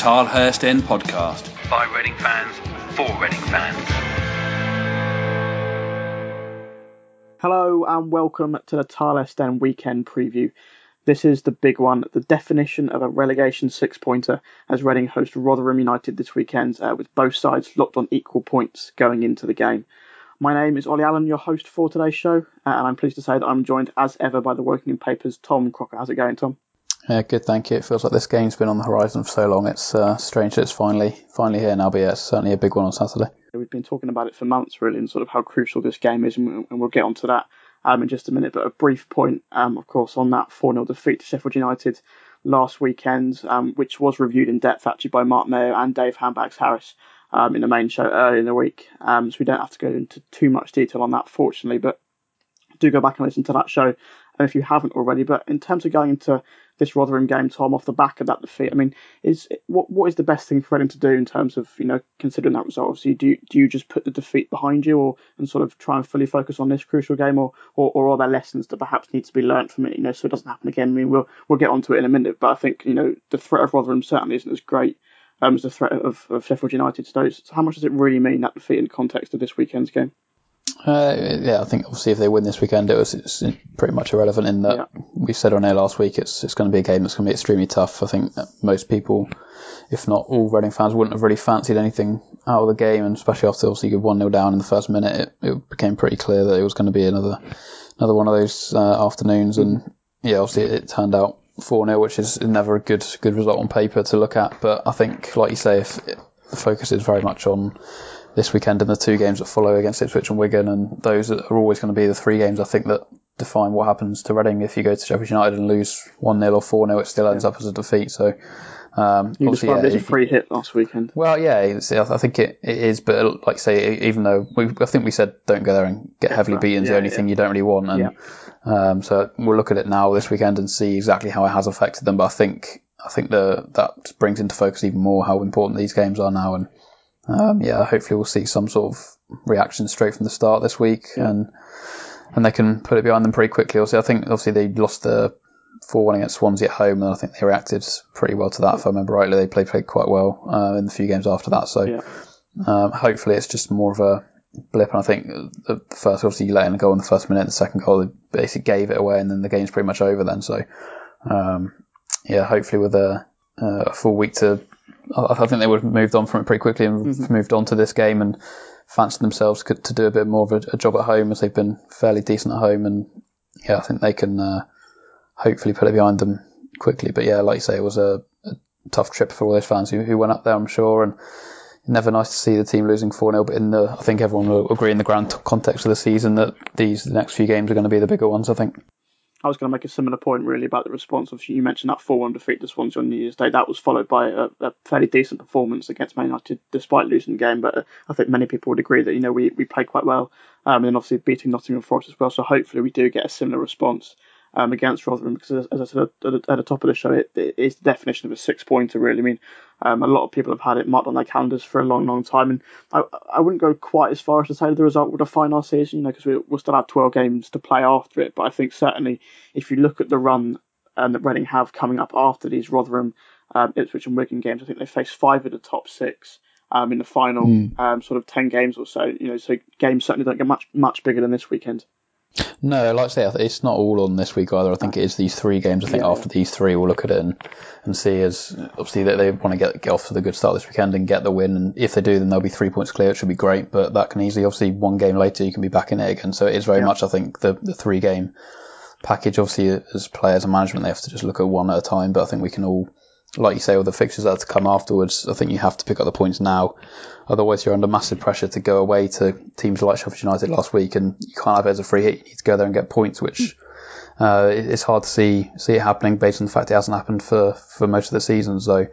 Tilehurst End podcast. By Reading fans, for Reading fans. Hello and welcome to the Tilehurst End weekend preview. This is the big one, the definition of a relegation six-pointer as Reading host Rotherham United this weekend, with both sides locked on equal points going into the game. My name is Ollie Allen, your host for today's show, and I'm pleased to say that I'm joined as ever by the Woking Papers' Tom Crocker. How's it going, Tom? Yeah, good, thank you. It feels like this game's been on the horizon for so long. It's strange that it's finally here now, but yeah, it's certainly a big one on Saturday. We've been talking about it for months, really, and sort of how crucial this game is, and we'll get onto that in just a minute. But a brief point, of course, on that 4-0 defeat to Sheffield United last weekend, which was reviewed in depth actually by Mark Mayo and Dave Handbags-Harris in the main show earlier in the week. So we don't have to go into too much detail on that, fortunately, but do go back and listen to that show if you haven't already. But in terms of going into this Rotherham game, Tom, off the back of that defeat, I mean, what is the best thing for Reading to do in terms of, considering that result? Obviously, do you just put the defeat behind you and sort of try and fully focus on this crucial game, or are there lessons that perhaps need to be learnt from it, so it doesn't happen again? I mean, we'll get onto it in a minute, but I think, the threat of Rotherham certainly isn't as great as the threat of Sheffield United. So how much does it really mean, that defeat, in context of this weekend's game? Yeah, I think obviously if they win this weekend, it's pretty much irrelevant in that we said on air last week it's going to be a game that's going to be extremely tough. I think most people, if not all Reading fans, wouldn't have really fancied anything out of the game, and especially after obviously you go 1-0 down in the first minute, it became pretty clear that it was going to be another one of those afternoons. And yeah, obviously it turned out 4-0, which is never a good result on paper to look at. But I think, like you say, if the focus is very much on this weekend and the two games that follow against Ipswich and Wigan, and those are always going to be the three games, I think, that define what happens to Reading. If you go to Sheffield United and lose 1-0 or 4-0, it still ends up as a defeat. So you described it as a free hit last weekend. Well, yeah, I think it is, but like I say, even though I think we said don't go there and get heavily beaten is the only thing you don't really want. And so we'll look at it now this weekend and see exactly how it has affected them. But I think that brings into focus even more how important these games are now. And hopefully we'll see some sort of reaction straight from the start this week, and they can put it behind them pretty quickly. Also, I think obviously they lost the 4-1 against Swansea at home, and I think they reacted pretty well to that. If I remember rightly, they played quite well in the few games after that. So hopefully it's just more of a blip. And I think the first, obviously, you let in a goal in the first minute, the second goal they basically gave it away, and then the game's pretty much over then. So hopefully with a full week to, I think they would have moved on from it pretty quickly and moved on to this game and fancied themselves to do a bit more of a job at home, as they've been fairly decent at home. And I think they can hopefully put it behind them quickly. But yeah, like you say, it was a tough trip for all those fans who went up there, I'm sure. And never nice to see the team losing 4-0. But I think everyone will agree in the grand context of the season that the next few games are going to be the bigger ones, I think. I was going to make a similar point, really, about the response. Obviously, you mentioned that 4-1 defeat to Swansea on New Year's Day. That was followed by a fairly decent performance against Man United, despite losing the game. But I think many people would agree that, we played quite well. And then obviously beating Nottingham Forest as well. So hopefully we do get a similar response against Rotherham, because as I said at the top of the show, it is the definition of a six-pointer, really. I mean, a lot of people have had it marked on their calendars for a long, long time, and I wouldn't go quite as far as to say that the result would define our season, because we'll still have 12 games to play after it. But I think certainly if you look at the run that Reading have coming up after these Rotherham, Ipswich and Wigan games, I think they face 5 of the top 6 in the final sort of 10 games or so. So games certainly don't get much bigger than this weekend. No, like I say, it's not all on this week either. I think it is these 3 games. I think after these 3, we'll look at it and see, as obviously they want to get off to the good start this weekend and get the win. And if they do, then they'll be 3 points clear. It should be great. But that can easily, obviously, one game later, you can be back in it again. So it is very much, I think, the 3-game package. Obviously, as players and management, they have to just look at one at a time. But I think we can all, like you say, all the fixtures that have to come afterwards, I think you have to pick up the points now. Otherwise, you're under massive pressure to go away to teams like Sheffield United last week, and you can't have it as a free hit. You need to go there and get points, which it's hard to see it happening based on the fact it hasn't happened for most of the season. So,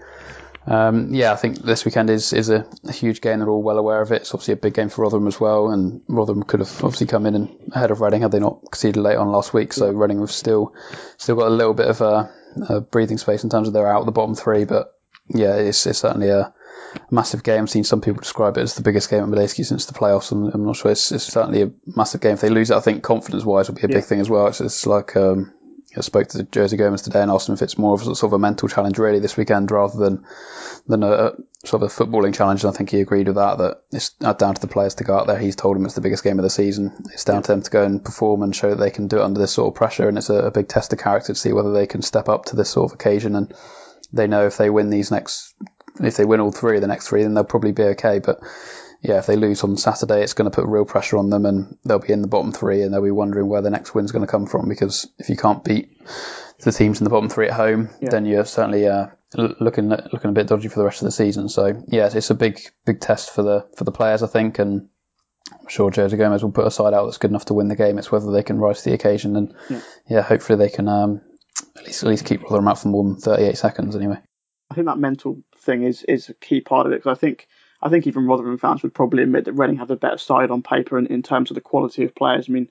I think this weekend is a huge game. They're all well aware of it. It's obviously a big game for Rotherham as well, and Rotherham could have obviously come in and ahead of Reading had they not conceded late on last week. So Reading have still got a little bit of a breathing space in terms of they're out of the bottom 3, but it's certainly a massive game. I've seen some people describe it as the biggest game at Madejski since the playoffs, and I'm not sure. It's certainly a massive game. If they lose it, I think confidence-wise will be a big thing as well. It's like I spoke to Jose Gomez today and asked him if it's more of a sort of a mental challenge really this weekend rather than a sort of a footballing challenge. And I think he agreed with that it's down to the players to go out there. He's told them it's the biggest game of the season. It's down to them to go and perform and show that they can do it under this sort of pressure. And it's a big test of character to see whether they can step up to this sort of occasion. And they know if they win if they win all three of the next three, then they'll probably be okay. But yeah, if they lose on Saturday, it's going to put real pressure on them and they'll be in the bottom three and they'll be wondering where the next win's going to come from, because if you can't beat the teams in the bottom three at home, then you're certainly looking a bit dodgy for the rest of the season. So yeah, it's a big test for the players, I think, and I'm sure Jose Gomez will put a side out that's good enough to win the game. It's whether they can rise to the occasion, and hopefully they can at least keep Rotherham out for more than 38 seconds anyway. I think that mental thing is a key part of it, because I think even Rotherham fans would probably admit that Reading have a better side on paper in terms of the quality of players. I mean,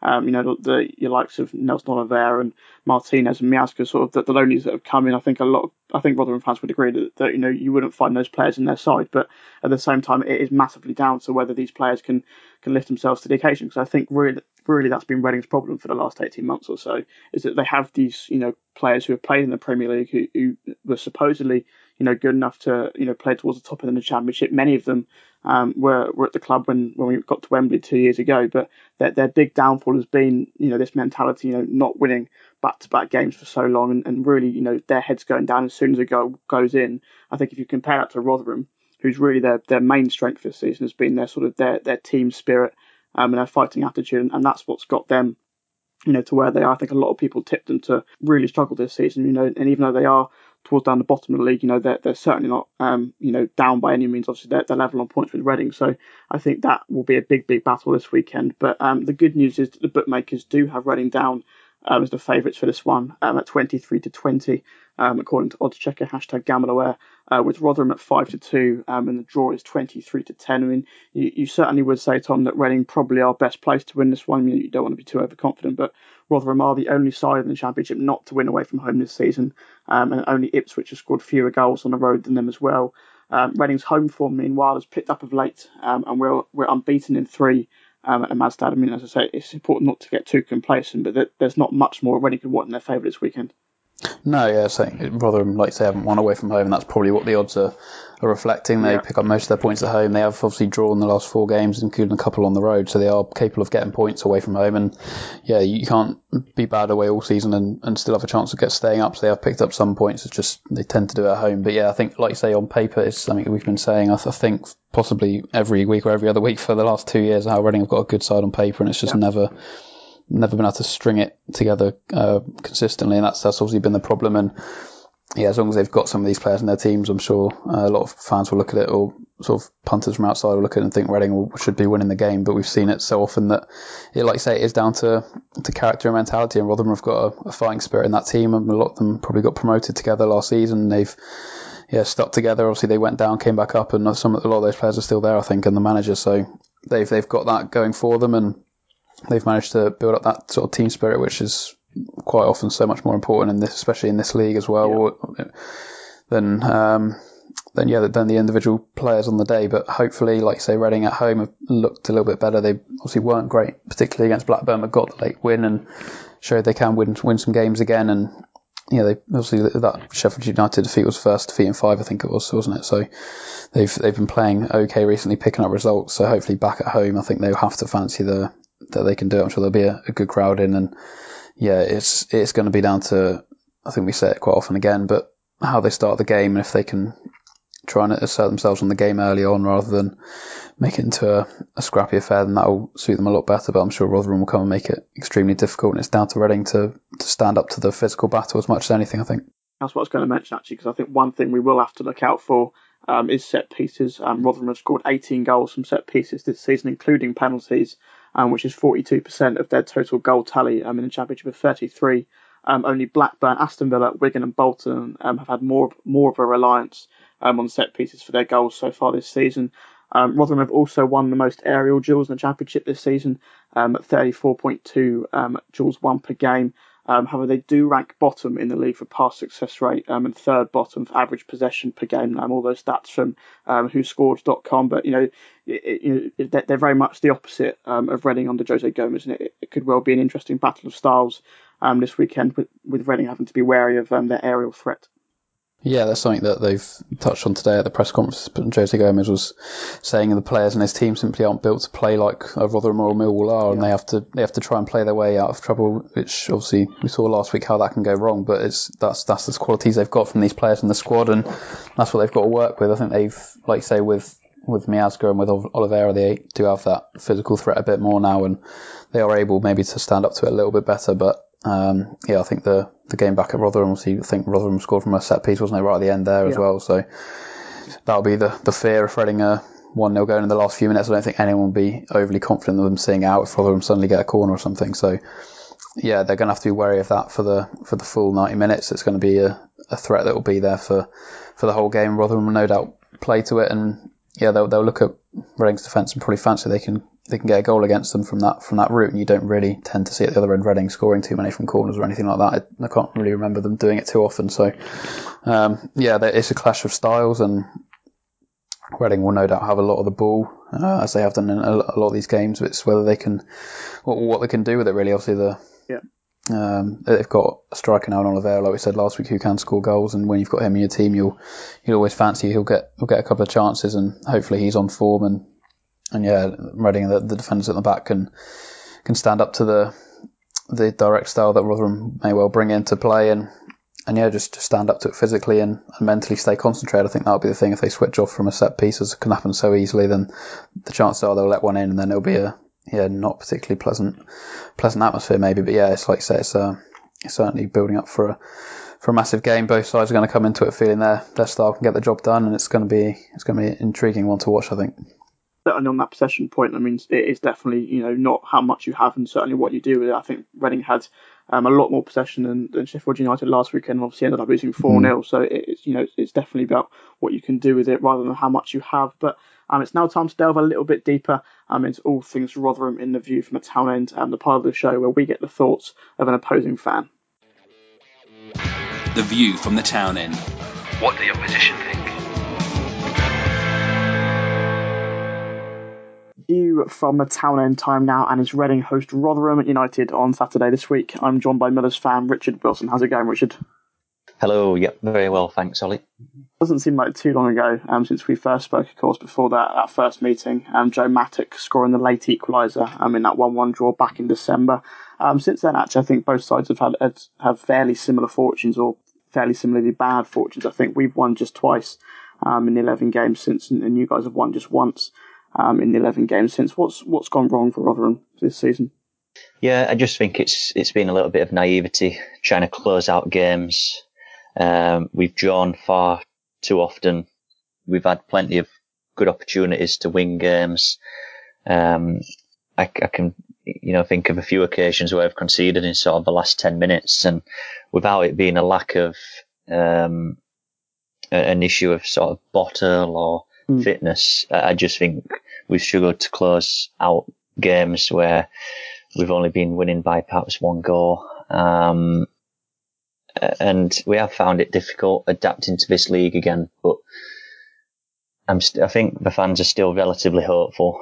your likes of Nelson Oliveira and Martinez and Miazga, sort of the loanies that have come in. I think Rotherham fans would agree that you wouldn't find those players in their side, but at the same time, it is massively down to whether these players can lift themselves to the occasion. Because I think really that's been Reading's problem for the last 18 months or so, is that they have these players who have played in the Premier League who were supposedly good enough to play towards the top end of the Championship. Many of them were at the club when we got to Wembley 2 years ago, but their big downfall has been this mentality, not winning back-to-back games for so long, and really their heads going down as soon as a goal goes in. I think if you compare that to Rotherham, who's really their main strength this season has been their team spirit and their fighting attitude, and that's what's got them to where they are. I think a lot of people tipped them to really struggle this season, and even though they are towards down the bottom of the league, they're certainly not, down by any means. Obviously, they're level on points with Reading, so I think that will be a big battle this weekend. But the good news is that the bookmakers do have Reading down as the favourites for this one at 23-20, according to Oddschecker #GambleAware, with Rotherham at 5-2, and the draw is 23-10. I mean, you certainly would say, Tom, that Reading probably are best placed to win this one. I mean, you don't want to be too overconfident, but Rotherham are the only side in the Championship not to win away from home this season, and only Ipswich has scored fewer goals on the road than them as well. Reading's home form, meanwhile, has picked up of late, and we're unbeaten in 3 at Mazdad. I mean, as I say, it's important not to get too complacent, but there's not much more Reading could want in their favour this weekend. No, yeah, so Rotherham, like you say, haven't won away from home, and that's probably what the odds are reflecting. They pick up most of their points at home. They have obviously drawn the last 4 games, including a couple on the road, so they are capable of getting points away from home. And yeah, you can't be bad away all season and still have a chance of staying up. So they have picked up some points. It's just they tend to do it at home. But yeah, I think, like you say, on paper, it's something we've been saying. I think possibly every week or every other week for the last 2 years, how Reading have got a good side on paper, and it's just never been able to string it together consistently, and that's obviously been the problem. And yeah, as long as they've got some of these players in their teams, I'm sure a lot of fans will look at it, or sort of punters from outside will look at it and think Reading should be winning the game. But we've seen it so often that, like you say, it is down to character and mentality, and Rotherham have got a fighting spirit in that team, and a lot of them probably got promoted together last season. They've stuck together. Obviously, they went down, came back up, and a lot of those players are still there, I think, and the manager. So they've got that going for them, and they've managed to build up that sort of team spirit, which is quite often so much more important in this, especially in this league as well, than the individual players on the day. But hopefully, like you say, Reading at home have looked a little bit better. They obviously weren't great, particularly against Blackburn, but got the late win and showed they can win some games again. And they obviously, that Sheffield United defeat was first defeat in 5, I think it was, wasn't it? So they've been playing okay recently, picking up results. So hopefully back at home, I think they'll have to fancy that they can do it. I'm sure there'll be a good crowd in, and it's going to be down to, I think we say it quite often again, but how they start the game, and if they can try and assert themselves on the game early on rather than make it into a scrappy affair, then that will suit them a lot better. But I'm sure Rotherham will come and make it extremely difficult, and it's down to Reading to stand up to the physical battle as much as anything, I think. That's what I was going to mention, actually, because I think one thing we will have to look out for is set pieces. Rotherham have scored 18 goals from set pieces this season, including penalties, which is 42% of their total goal tally in the Championship of 33. Only Blackburn, Aston Villa, Wigan and Bolton have had more of a reliance on set pieces for their goals so far this season. Rotherham have also won the most aerial duels in the Championship this season at 34.2 duels won per game. However, they do rank bottom in the league for pass success rate and third bottom for average possession per game. All those stats from WhoScored.com, but they're very much the opposite of Reading under Jose Gomez, and it could well be an interesting battle of styles this weekend, with Reading having to be wary of their aerial threat. Yeah, that's something that they've touched on today at the press conference. Jose Gomez was saying the players in his team simply aren't built to play like Rotherham or Millwall are, and they have to try and play their way out of trouble, which obviously we saw last week how that can go wrong. But that's the qualities they've got from these players in the squad, and that's what they've got to work with. I think they've, like you say, with Miazga and with Oliveira, they do have that physical threat a bit more now, and they are able maybe to stand up to it a little bit better. But I think the game back at Rotherham, obviously, I think Rotherham scored from a set piece, wasn't it, right at the end there as well. So that'll be the fear of Reading 1-0 going in the last few minutes. I don't think anyone will be overly confident of them seeing out if Rotherham suddenly get a corner or something. So yeah, they're going to have to be wary of that for the full 90 minutes. It's going to be a threat that will be there for the whole game. Rotherham will no doubt play to it, and yeah, they'll look at Reading's defence and probably fancy they can get a goal against them from that route, and you don't really tend to see at the other end Reading scoring too many from corners or anything like that. I can't really remember them doing it too often. So it's a clash of styles, and Reading will no doubt have a lot of the ball, as they have done in a lot of these games. It's whether they can what they can do with it, really. Obviously they've got a striker now in Oliveira, like we said last week, who can score goals, and when you've got him in your team, you'll always fancy he'll get a couple of chances, and hopefully he's on form, and yeah, Reading, the defenders at the back can stand up to the direct style that Rotherham may well bring into play, and just stand up to it physically and mentally stay concentrated. I think that'll be the thing. If they switch off from a set piece, as can happen so easily, then the chances are they'll let one in, and then it'll be a not particularly pleasant atmosphere maybe. But yeah, it's like I say, it's certainly building up for a massive game. Both sides are going to come into it feeling their style can get the job done, and it's going to be an intriguing one to watch, I think. Certainly on that possession point, I mean, it is definitely, not how much you have and certainly what you do with it. I think Reading had a lot more possession than Sheffield United last weekend, and obviously ended up losing 4-0. So it's definitely about what you can do with it rather than how much you have. But it's now time to delve a little bit deeper into all things Rotherham in the View from a Town End, the part of the show where we get the thoughts of an opposing fan. The View from the Town End. What do the opposition think? View from the Town End time now, and is Reading host Rotherham United on Saturday this week. I'm joined by Miller's fan Richard Wilson. How's it going, Richard? Hello, yep, very well, thanks, Ollie. Doesn't seem like too long ago since we first spoke, of course, before that first meeting. Joe Mattock scoring the late equaliser in that 1-1 draw back in December. Since then, actually, I think both sides have fairly similar fortunes, or fairly similarly bad fortunes. I think we've won just twice in the 11 games since, and you guys have won just once in the 11 games since. What's gone wrong for Rotherham this season? Yeah, I just think it's been a little bit of naivety trying to close out games. We've drawn far too often. We've had plenty of good opportunities to win games. I can think of a few occasions where I've conceded in sort of the last 10 minutes, and without it being a lack of an issue of sort of bottle or fitness, I just think we've struggled to close out games where we've only been winning by perhaps one goal. And we have found it difficult adapting to this league again, but I think the fans are still relatively hopeful.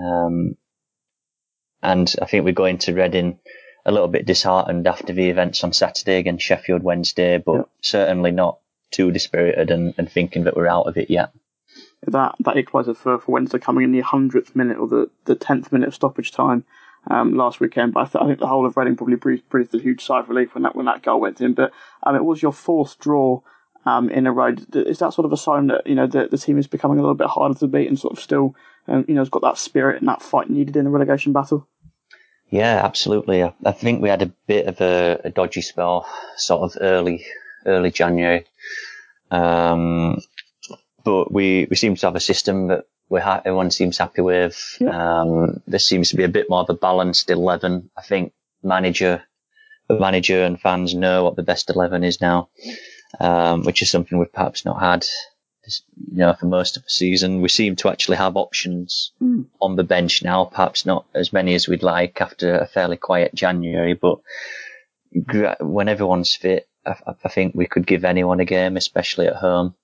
And I think we're going to Reading a little bit disheartened after the events on Saturday against Sheffield Wednesday, but certainly not too dispirited and thinking that we're out of it yet. That equaliser for Wednesday coming in the 100th minute or the 10th minute of stoppage time last weekend. But I think the whole of Reading probably breathed a huge sigh of relief when that goal went in. But it was your fourth draw in a row. Is that sort of a sign that the team is becoming a little bit harder to beat and sort of still has got that spirit and that fight needed in the relegation battle? Yeah, absolutely. I think we had a bit of a dodgy spell sort of early January. But we seem to have a system that everyone seems happy with. Yeah. There seems to be a bit more of a balanced 11. I think the manager and fans know what the best 11 is now, which is something we've perhaps not had, for most of the season. We seem to actually have options on the bench now, perhaps not as many as we'd like after a fairly quiet January, but when everyone's fit, I think we could give anyone a game, especially at home.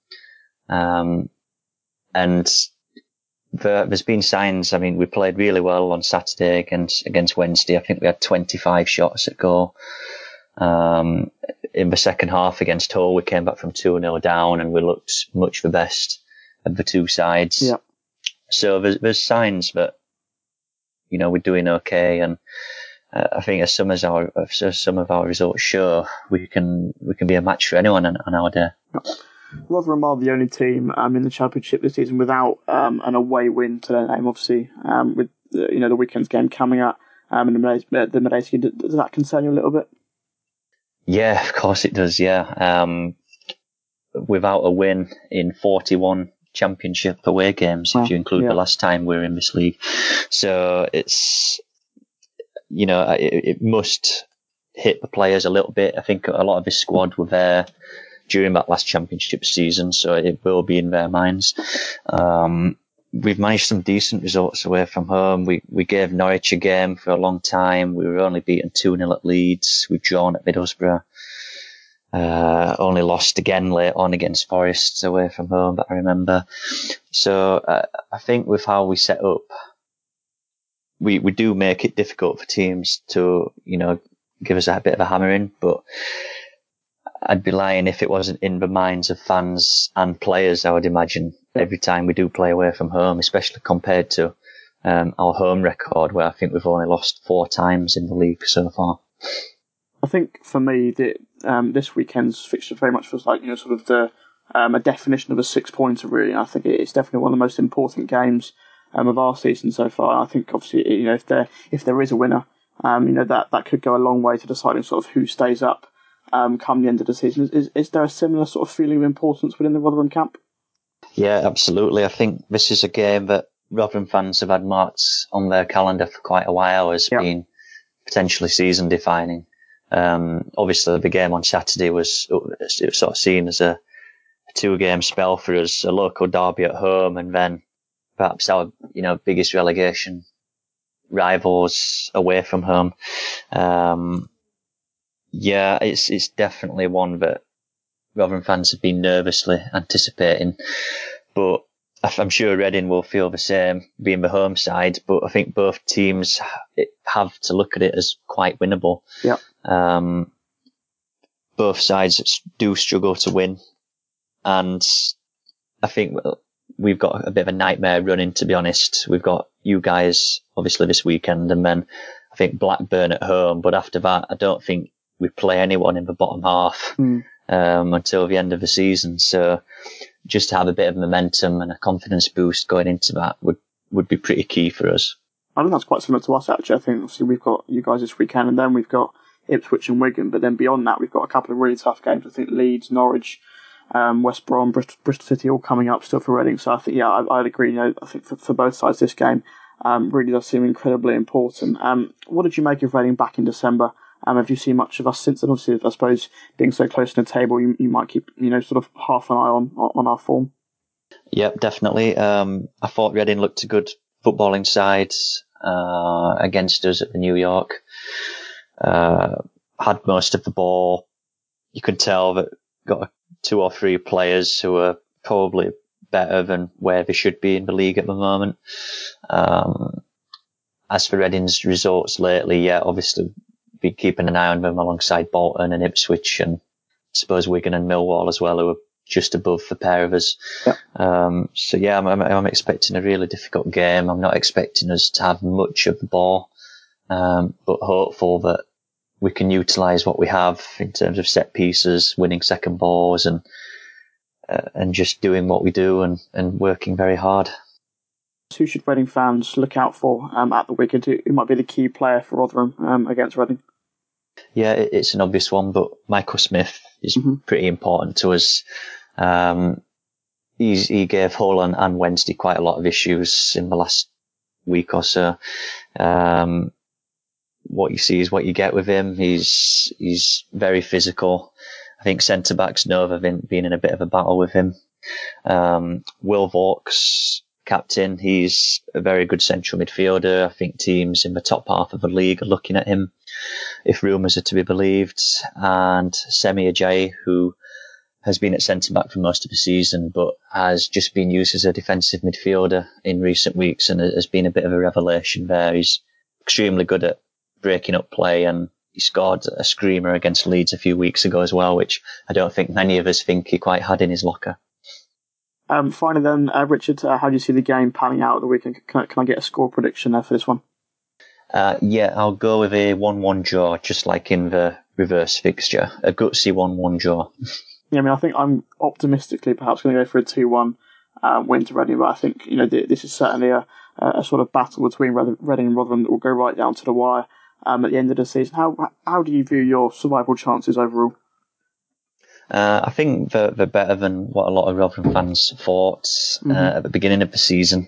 And there's been signs. I mean, we played really well on Saturday against Wednesday. I think we had 25 shots at goal. In the second half against Hull, we came back from 2-0 down and we looked much the best of the two sides. Yeah. So there's signs that, we're doing okay. And I think as some of our results show, we can be a match for anyone on our day. Rotherham are the only team in the Championship this season without an away win to their name, obviously, with the weekend's game coming up and the Madejski. Does that concern you a little bit? Yeah, of course it does, yeah. Without a win in 41 Championship away games, if you include the last time we were in this league. So it's, it must hit the players a little bit. I think a lot of the squad were there during that last Championship season, so it will be in their minds. We've managed some decent results away from home. We gave Norwich a game for a long time. We were only beaten 2-0 at Leeds. We've drawn at Middlesbrough. Only lost again late on against Forest away from home, that I remember. So I think with how we set up, we do make it difficult for teams to, give us a bit of a hammering, but I'd be lying if it wasn't in the minds of fans and players, I would imagine, every time we do play away from home, especially compared to our home record, where I think we've only lost 4 times in the league so far. I think for me, this weekend's fixture very much feels like, sort of a definition of a 6-pointer, really. I think it's definitely one of the most important games of our season so far. I think, obviously, if there is a winner, that could go a long way to deciding sort of who stays up come the end of the season. Is there a similar sort of feeling of importance within the Rotherham camp? Yeah, absolutely. I think this is a game that Rotherham fans have had marked on their calendar for quite a while as being potentially season defining. Obviously the game on Saturday was sort of seen as a 2-game spell for us, a local derby at home, and then perhaps our, biggest relegation rivals away from home. It's definitely one that Rotherham fans have been nervously anticipating, but I'm sure Reading will feel the same, being the home side, but I think both teams have to look at it as quite winnable. Yeah. Both sides do struggle to win, and I think we've got a bit of a nightmare running, to be honest. We've got you guys, obviously, this weekend, and then I think Blackburn at home, but after that, I don't think we play anyone in the bottom half until the end of the season. So just to have a bit of momentum and a confidence boost going into that would be pretty key for us. I think that's quite similar to us, actually. I think, obviously, we've got you guys this weekend, and then we've got Ipswich and Wigan, but then beyond that, we've got a couple of really tough games. I think Leeds, Norwich, West Brom, Bristol City, all coming up still for Reading. So I think, I'd agree. I think for both sides, this game really does seem incredibly important. What did you make of Reading back in December? Have you seen much of us since then? Obviously, I suppose being so close to the table, you might keep sort of half an eye on our form. Yep, definitely. I thought Reading looked a good footballing side against us at the New York. Had most of the ball. You could tell that got 2 or 3 players who are probably better than where they should be in the league at the moment. As for Reading's results lately, obviously be keeping an eye on them alongside Bolton and Ipswich, and I suppose Wigan and Millwall as well, who are just above the pair of us. Yeah. I'm expecting a really difficult game. I'm not expecting us to have much of the ball, but hopeful that we can utilise what we have in terms of set pieces, winning second balls, and just doing what we do and working very hard. Who should Reading fans look out for at the weekend? Who might be the key player for Rotherham against Reading? Yeah, it's an obvious one, but Michael Smith is pretty important to us. He gave Hull and Wednesday quite a lot of issues in the last week or so. What you see is what you get with him. He's very physical. I think centre-backs know they've been in a bit of a battle with him. Will Vaux, captain, he's a very good central midfielder. I think teams in the top half of the league are looking at him, if rumours are to be believed. And Semi Ajayi, who has been at centre-back for most of the season, but has just been used as a defensive midfielder in recent weeks and has been a bit of a revelation there. He's extremely good at breaking up play and he scored a screamer against Leeds a few weeks ago as well, which I don't think many of us think he quite had in his locker. Finally then, Richard, how do you see the game panning out at the weekend? Can I get a score prediction there for this one? Yeah, I'll go with a 1-1 draw, just like in the reverse fixture. A gutsy 1-1 draw. Yeah, I mean, I think I'm optimistically perhaps going to go for a 2-1 win to Reading, but I think, this is certainly a sort of battle between Reading and Rotherham that will go right down to the wire at the end of the season. How do you view your survival chances overall? I think they're better than what a lot of Rotherham fans thought at the beginning of the season.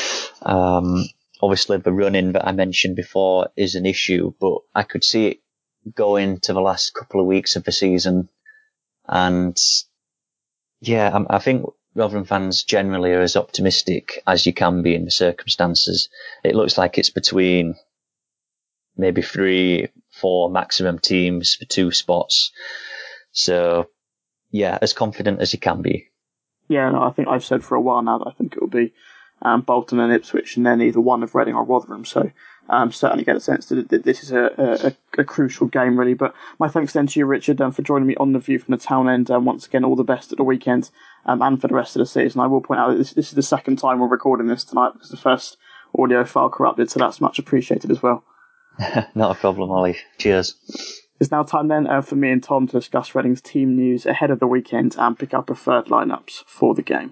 Obviously, the run-in that I mentioned before is an issue, but I could see it going to the last couple of weeks of the season. And yeah, I think Rotherham fans generally are as optimistic as you can be in the circumstances. It looks like it's between maybe 3-4 maximum teams for 2 spots. So yeah, as confident as you can be. Yeah, no, I think I've said for a while now that I think it will be Bolton and Ipswich, and then either one of Reading or Rotherham. So certainly get a sense that this is a crucial game, really. But my thanks then to you, Richard, for joining me on The View from the Town End. Once again, all the best at the weekend and for the rest of the season. I will point out that this is the second time we're recording this tonight because the first audio file corrupted, so that's much appreciated as well. Not a problem, Ollie. Cheers. It's now time then for me and Tom to discuss Reading's team news ahead of the weekend and pick our preferred lineups for the game.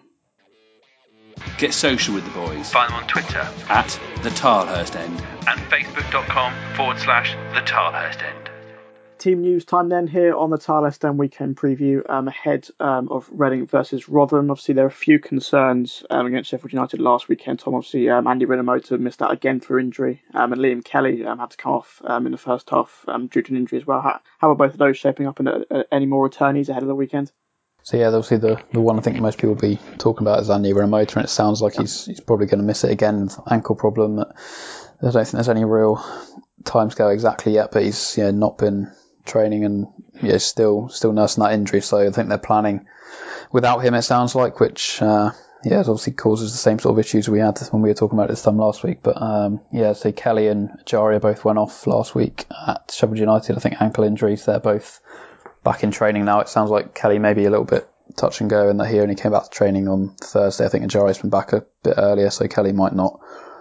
Get social with the boys. Find them on Twitter at the Tilehurst End and facebook.com/the Tilehurst End. Team news time then here on the Tilehurst End weekend preview ahead of Reading versus Rotherham. Obviously, there are a few concerns against Sheffield United last weekend. Tom, obviously, Andy Rinomhota missed out again through injury, and Liam Kelly had to come off in the first half due to an injury as well. How are both of those shaping up, and any more returnees ahead of the weekend? So yeah, obviously the one I think most people will be talking about is Andy Rinomhota, and it sounds like he's probably going to miss it again, ankle problem. I don't think there's any real timescale exactly yet, but he's not been training and still nursing that injury. So I think they're planning without him, it sounds like, which it obviously causes the same sort of issues we had when we were talking about it this time last week. But so Kelly and Ajaria both went off last week at Sheffield United. I think ankle injuries. They're both back in training now. It sounds like Kelly may be a little bit touch and go, and that he only came back to training on Thursday. I think Ajaria's been back a bit earlier, so Kelly might not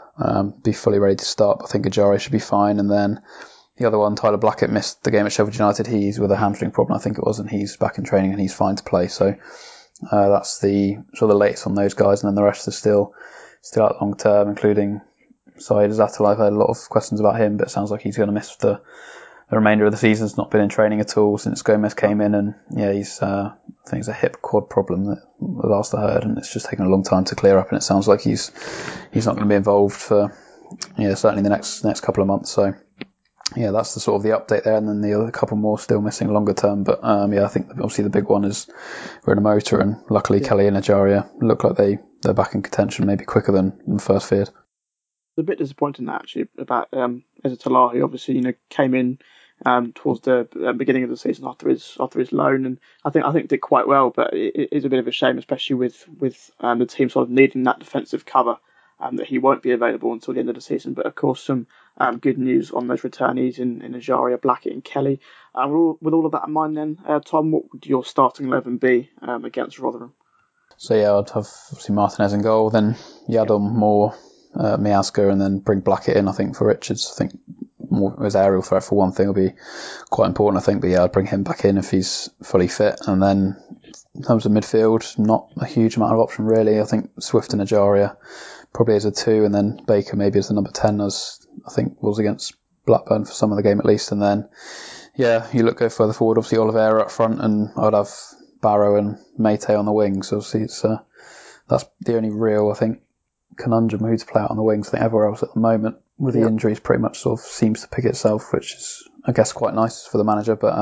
be fully ready to start. But I think Ajaria should be fine. And then the other one, Tyler Blackett, missed the game at Sheffield United. He's with a hamstring problem, I think it was, and he's back in training and he's fine to play. So that's the sort of latest on those guys, and then the rest are still out long term, including Saeed Zattel. I've heard a lot of questions about him, but it sounds like he's going to miss the remainder of the season. He's not been in training at all since Gomez came in, and he's I think it's a hip quad problem that last I heard, and it's just taken a long time to clear up, and it sounds like he's not going to be involved for certainly the next couple of months. So that's the sort of the update there, and then the other couple more still missing longer term. But I think obviously the big one is Rinomhota, and luckily Kelly and Ajaria look like they're back in contention, maybe quicker than first feared. It's a bit disappointing actually about Eza Talah, who obviously came in towards the beginning of the season after his loan, and I think did quite well. But it is a bit of a shame, especially with the team sort of needing that defensive cover, that he won't be available until the end of the season. But of course, some good news on those returnees in Ajaria, Blackett, and Kelly. With all of that in mind, then Tom, what would your starting 11 be against Rotherham? So I'd have obviously Martinez in goal, then Yadom, Moore, Miazga, and then bring Blackett in, I think, for Richards. I think more his aerial threat for one thing will be quite important, I think. But I'd bring him back in if he's fully fit. And then in terms of midfield, not a huge amount of option really. I think Swift and Ajaria probably as a 2, and then Baker maybe as the number 10, as I think was against Blackburn for some of the game at least. And then you go further forward, obviously Oliveira up front, and I'd have Barrow and Mate on the wings. So obviously that's the only real, I think, conundrum who to play out on the wings. I think everywhere else at the moment with the injuries pretty much sort of seems to pick itself, which is I guess quite nice for the manager. But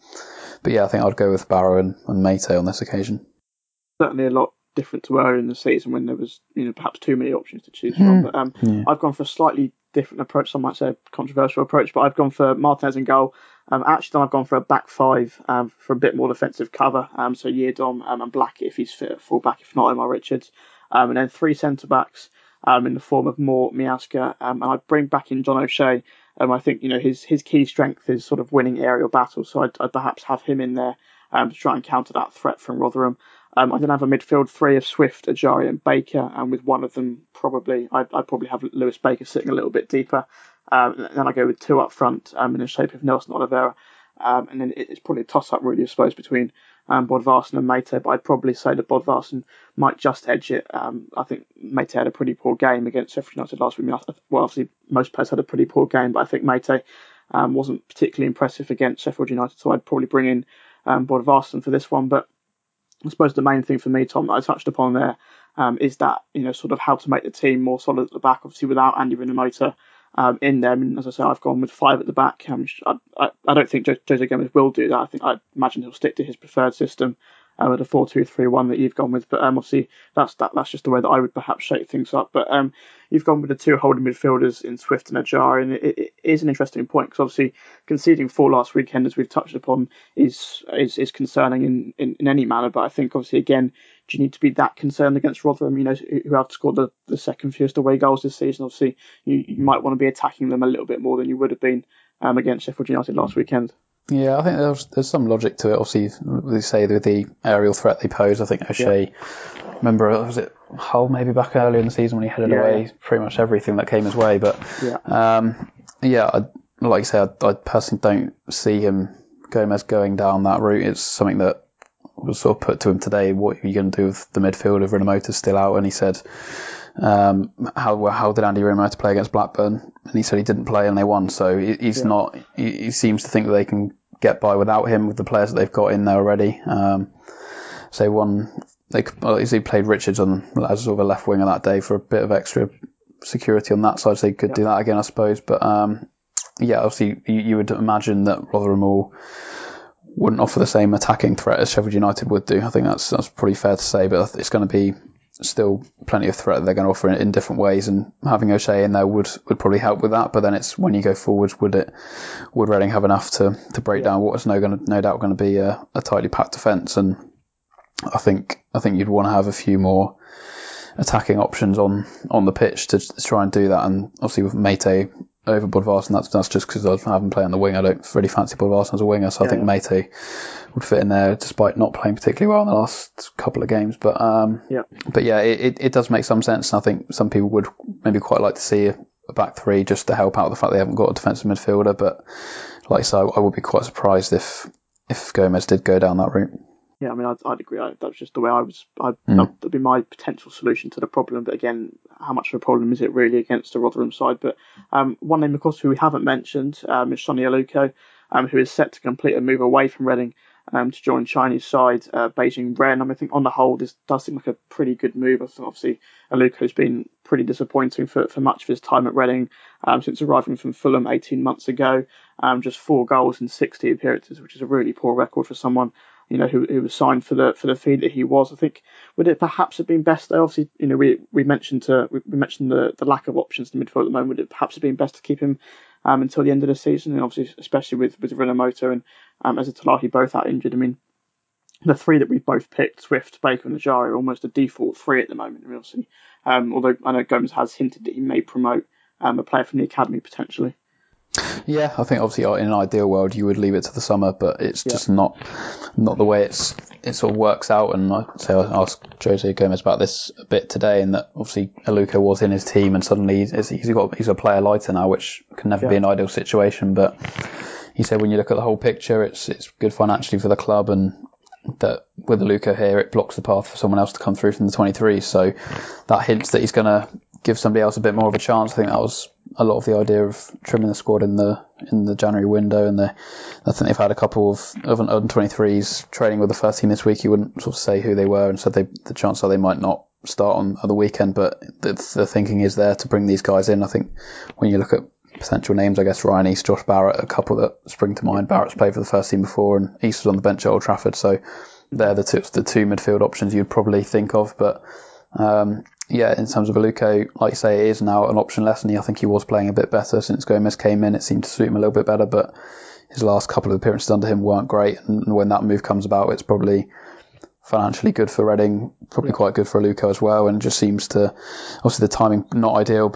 I think I'd go with Barrow and Mate on this occasion. Certainly a lot different to earlier in the season when there was perhaps too many options to choose from. But I've gone for a slightly different approach. Some might say a controversial approach, but I've gone for Martinez in goal. Actually, I've gone for a back 5 for a bit more defensive cover. So Yadom and Blackett if he's fit at full back, if not Omar Richards. And then 3 centre backs in the form of Moore, Miazga, and I'd bring back in John O'Shea I think his key strength is sort of winning aerial battles, so I'd perhaps have him in there to try and counter that threat from Rotherham. I then have a midfield three of Swift, Ajari, and Baker, and with one of them I'd probably have Lewis Baker sitting a little bit deeper. And then I go with two up front in the shape of Nelson Oliveira. And then it's probably a toss-up, really, I suppose, between Bodvarsson and Mate, but I'd probably say that Bodvarsson might just edge it. I think Mate had a pretty poor game against Sheffield United last week. Well, obviously, most players had a pretty poor game, but I think Mate wasn't particularly impressive against Sheffield United, so I'd probably bring in Bodvarsson for this one. But I suppose the main thing for me, Tom, that I touched upon there is that, sort of how to make the team more solid at the back, obviously without Andy Rinomhota in them. And as I say, I've gone with five at the back. I don't think Jose Gomez will do that. I imagine he'll stick to his preferred system at a 4-2-3-1 that you've gone with. But obviously that's just the way that I would perhaps shape things up. But you've gone with the two holding midfielders in Swift and Ajari, and it is an interesting point because obviously conceding 4 last weekend, as we've touched upon, is concerning in any manner. But I think obviously again, do you need to be that concerned against Rotherham, who have scored the second fewest away goals this season? Obviously, you might want to be attacking them a little bit more than you would have been against Sheffield United last weekend. Yeah, I think there's some logic to it. Obviously, they say with the aerial threat they pose. I think O'Shea, remember, was it Hull maybe back earlier in the season when he headed away pretty much everything that came his way. But like you said, I personally don't see Gomez going down that route. It's something that was sort of put to him today. What are you going to do with the midfield if Rinomhota's still out? And he said, how did Andy Rinomhota play against Blackburn? And he said he didn't play and they won. So he's not. He seems to think that they can get by without him with the players that they've got in there already. He played Richards as sort of a left winger that day for a bit of extra security on that side. So they could do that again, I suppose. But obviously you would imagine that Rotherham wouldn't offer the same attacking threat as Sheffield United would do. I think that's pretty fair to say, but it's going to be still plenty of threat that they're going to offer in different ways, and having O'Shea in there would probably help with that. But then it's when you go forwards, would Reading have enough to break down what is no doubt going to be a tightly packed defence? And I think you'd want to have a few more attacking options on the pitch to try and do that. And obviously with Mate over Bodvarsson, that's just because I haven't played on the wing. I don't really fancy Bodvarsson as a winger, so I think Mate would fit in there despite not playing particularly well in the last couple of games. But it does make some sense. And I think some people would maybe quite like to see a back three just to help out the fact they haven't got a defensive midfielder. But like I said, I would be quite surprised if Gomez did go down that route. Yeah, I mean, I'd agree. That was just the way that'd be my potential solution to the problem. But again, how much of a problem is it really against the Rotherham side? But one name, of course, who we haven't mentioned is Sonny Aluko, who is set to complete a move away from Reading to join Chinese side Beijing Ren. I think on the whole, this does seem like a pretty good move. I think obviously Aluko's been pretty disappointing for much of his time at Reading since arriving from Fulham 18 months ago. Just 4 goals in 60 appearances, which is a really poor record for someone who was signed for the fee that he was. I think would it perhaps have been best though? Obviously, we mentioned the lack of options in midfield at the moment. Would it perhaps have been best to keep him until the end of the season? And obviously, especially with Rinomhota and Ezatolahi both out injured. I mean, the 3 that we've both picked, Swift, Baker, and Ajari, are almost a default 3 at the moment. I mean, obviously, although I know Gomez has hinted that he may promote a player from the academy potentially. Yeah, I think obviously in an ideal world you would leave it to the summer, but it's just not the way it sort of works out. And I asked Jose Gomez about this a bit today, and that obviously Aluko was in his team, and suddenly he's a player lighter now, which can never be an ideal situation. But he said when you look at the whole picture, it's good financially for the club, and that with Aluko here, it blocks the path for someone else to come through from the 23. So that hints that he's going to give somebody else a bit more of a chance. I think that was a lot of the idea of trimming the squad in the January window, and I think they've had a couple of under 23s training with the first team this week. He wouldn't sort of say who they were, and said the chance are they might not start on the weekend, but the thinking is there to bring these guys in. I think when you look at potential names, I guess Ryan East, Josh Barrett, a couple that spring to mind. Barrett's played for the first team before, and East was on the bench at Old Trafford, so they're the two midfield options you'd probably think of. But in terms of Aluko, like you say, it is now an option less, and I think he was playing a bit better since Gomez came in. It seemed to suit him a little bit better, but his last couple of appearances under him weren't great, and when that move comes about, it's probably financially good for Reading, probably quite good for Aluko as well, and it just seems to, obviously the timing not ideal, but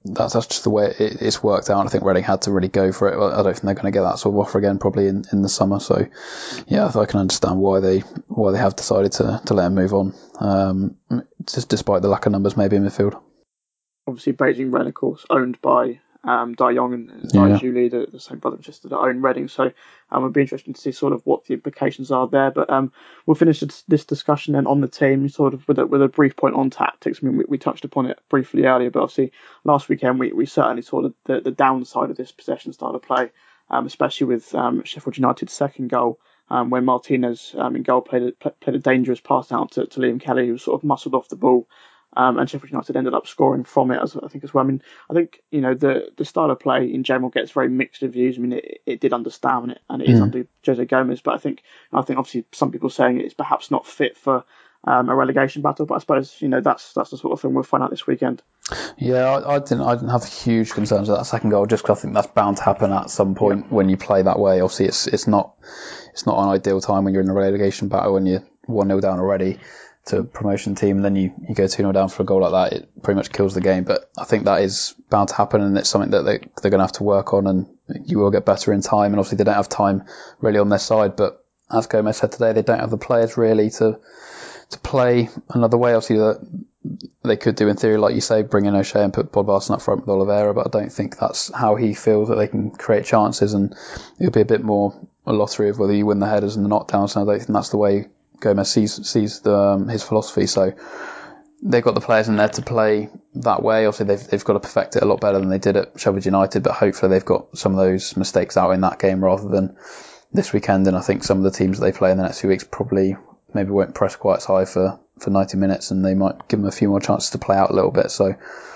that's just the way it's worked out. I think Reading had to really go for it. I don't think they're going to get that sort of offer again probably in the summer. So yeah, I can understand why they have decided to let him move on, just despite the lack of numbers maybe in midfield. Obviously, Beijing Ren, of course, owned by Dai Yong and Dai Zhu, the same brother and sister that own Reading. So it'd be interesting to see sort of what the implications are there. But we'll finish this discussion then on the team, sort of with a brief point on tactics. I mean, we touched upon it briefly earlier, but obviously last weekend we certainly saw the downside of this possession style of play, especially with Sheffield United's second goal. When Martinez in goal played a dangerous pass out to Liam Kelly, who sort of muscled off the ball. And Sheffield United ended up scoring from it, as well. I mean, I think, the style of play in general gets very mixed reviews. I mean, it did understand it, and it is under Jose Gomez. But I think obviously some people saying it's perhaps not fit for a relegation battle. But I suppose that's the sort of thing we'll find out this weekend. Yeah, I didn't have huge concerns with that second goal, just because I think that's bound to happen at some point when you play that way. Obviously, it's not an ideal time when you're in the relegation battle when you're 1-0 down already to a promotion team, and then you go 2-0 down for a goal like that. It pretty much kills the game. But I think that is bound to happen, and it's something that they're going to have to work on, and you will get better in time. And obviously they don't have time really on their side, but as Gomez said today, they don't have the players really to play another way. Obviously they could do in theory, like you say, bring in O'Shea and put Bodvarsson up front with Oliveira, but I don't think that's how he feels that they can create chances, and it'll be a bit more a lottery of whether you win the headers and the knockdowns, and I don't think that's the way Gomez sees his philosophy. So they've got the players in there to play that way. Obviously they've got to perfect it a lot better than they did at Sheffield United, but hopefully they've got some of those mistakes out in that game rather than this weekend. And I think some of the teams that they play in the next few weeks probably maybe won't press quite as high for 90 minutes, and they might give them a few more chances to play out a little bit. So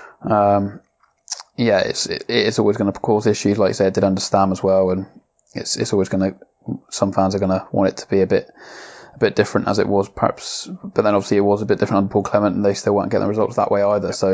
it's always going to cause issues. Like you said, it did understand as well, and it's always going to, some fans are going to want it to be a bit different as it was perhaps, but then obviously it was a bit different under Paul Clement, and they still weren't getting the results that way either. So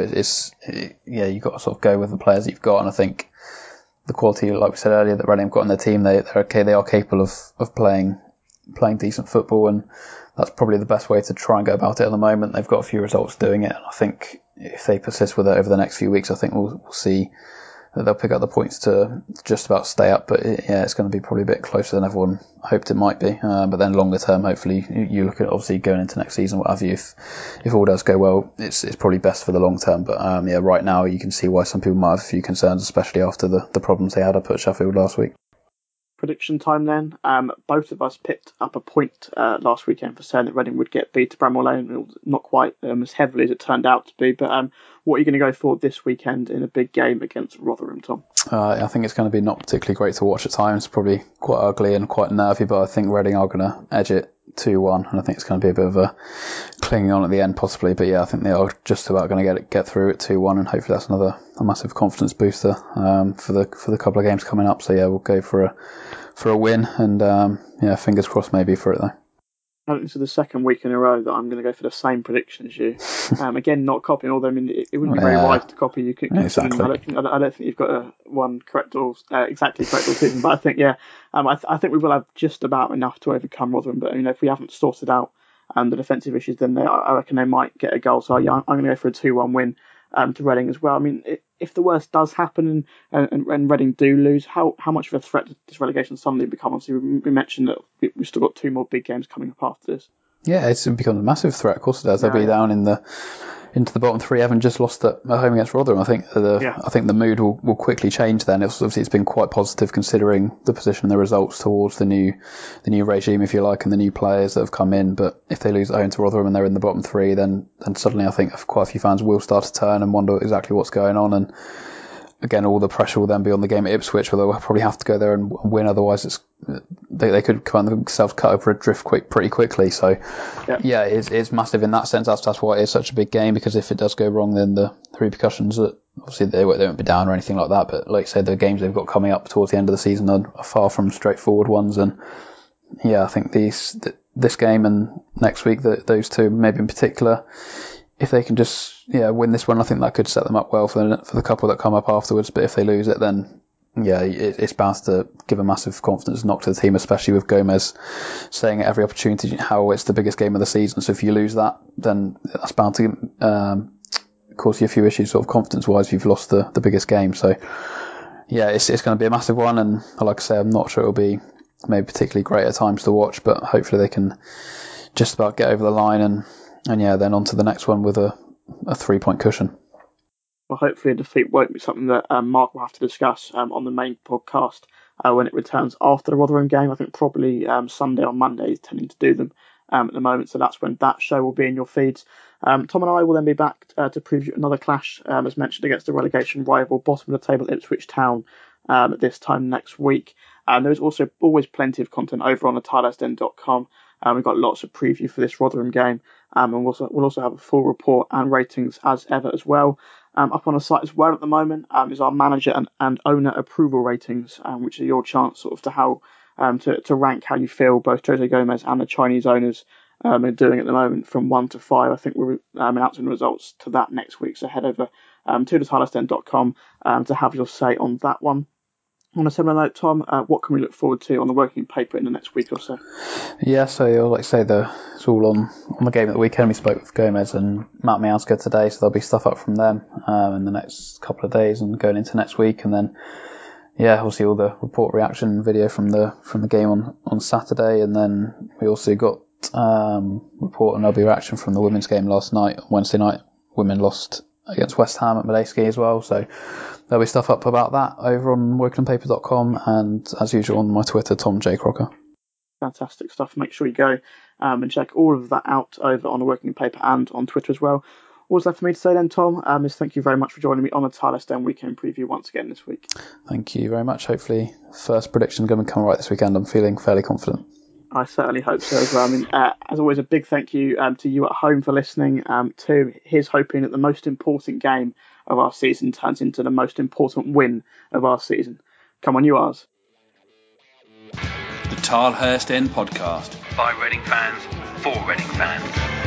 you've got to sort of go with the players that you've got, and I think the quality, like we said earlier, that Reading have got in their team, they're okay. They are capable of playing decent football, and that's probably the best way to try and go about it at the moment. They've got a few results doing it, and I think if they persist with it over the next few weeks, I think we'll see that they'll pick up the points to just about stay up. But it's going to be probably a bit closer than everyone hoped it might be. But then longer term, hopefully, you look at obviously going into next season, what have you. If all does go well, it's probably best for the long term. But right now you can see why some people might have a few concerns, especially after the problems they had up at Sheffield last week. Prediction time then. Both of us picked up a point last weekend for saying that Reading would get beat to Bramall Lane. Not quite as heavily as it turned out to be, but what are you going to go for this weekend in a big game against Rotherham, Tom? I think it's going to be not particularly great to watch at times, probably quite ugly and quite nervy, but I think Reading are going to edge it 2-1, and I think it's going to be a bit of a clinging on at the end possibly, but I think they are just about going to get through it 2-1, and hopefully that's a massive confidence booster for the couple of games coming up. So we'll go for a win, and fingers crossed maybe for it though. I think this is the second week in a row that I'm going to go for the same prediction as you. Again, not copying, although I mean it wouldn't be very wise to copy you. Exactly. I don't think you've got one correct or exactly correct all season, but I think I think we will have just about enough to overcome Rotherham. But if we haven't sorted out the defensive issues, then I reckon they might get a goal. So I'm going to go for a 2-1 win to Reading as well. I mean, if the worst does happen and Reading do lose, how much of a threat does relegation suddenly become? Obviously, we mentioned that we've still got 2 more big games coming up after this. Yeah, it's become a massive threat. Of course it does. They'll be down into the bottom 3, having just lost at home against Rotherham. I think the mood will quickly change then. Obviously, it's been quite positive considering the position and the results towards the new regime, if you like, and the new players that have come in. But if they lose at home to Rotherham and they're in the bottom 3, then suddenly I think quite a few fans will start to turn and wonder exactly what's going on. And again, all the pressure will then be on the game at Ipswich, where they'll probably have to go there and win. Otherwise, they could find themselves cut over a drift pretty quickly. So, it's massive in that sense. That's why it's such a big game, because if it does go wrong, then the repercussions, obviously they won't be down or anything like that. But like I said, the games they've got coming up towards the end of the season are far from straightforward ones. And I think this game and next week, those two maybe in particular, if they can just win this one, I think that could set them up well for the couple that come up afterwards. But if they lose it, then it's bound to give a massive confidence knock to the team, especially with Gomez saying at every opportunity how it's the biggest game of the season. So if you lose that, then that's bound to cause you a few issues sort of confidence-wise if you've lost the biggest game. So, yeah, it's going to be a massive one, and like I say, I'm not sure it'll be maybe particularly great at times to watch, but hopefully they can just about get over the line and yeah, then on to the next one with a 3-point cushion. Well, hopefully a defeat won't be something that Mark will have to discuss on the main podcast when it returns after the Rotherham game. I think probably Sunday or Monday is tending to do them at the moment, so that's when that show will be in your feeds. Tom and I will then be back to preview another clash, as mentioned, against the relegation rival, bottom of the table Ipswich Town, at this time next week. There's also always plenty of content over on the tilehurstend.com. We've got lots of preview for this Rotherham game, and we'll also have a full report and ratings as ever as well. Up on the site as well at the moment is our manager and owner approval ratings, which are your chance sort of to rank how you feel both Jose Gomez and the Chinese owners are doing at the moment from 1 to 5. I think we're announcing the results to that next week, so head over to thetilehurstend.com to have your say on that one. On a similar note, Tom, what can we look forward to on the working paper in the next week or so? Yeah, so like I say, it's all on the game at the weekend. We spoke with Gomez and Matt Miazga today, so there'll be stuff up from them in the next couple of days and going into next week. And then, yeah, obviously all the report reaction video from the game on Saturday. And then we also got report and there'll be reaction from the women's game last night, Wednesday night. Women lost against West Ham at Madejski as well, so there'll be stuff up about that over on workingpaper.com and as usual on my Twitter, Tom J. Crocker. Fantastic stuff. Make sure you go and check all of that out over on the Working Paper and on Twitter as well. All that's left for me to say then, Tom, is thank you very much for joining me on the Tilehurst weekend preview once again this week. Thank you very much. Hopefully first prediction going to come right this weekend. I'm feeling fairly confident. I certainly hope so as well. I mean, as always, a big thank you to you at home for listening. Here's hoping that the most important game of our season turns into the most important win of our season. Come on, you ours. The Tilehurst End Podcast. By Reading fans, for Reading fans.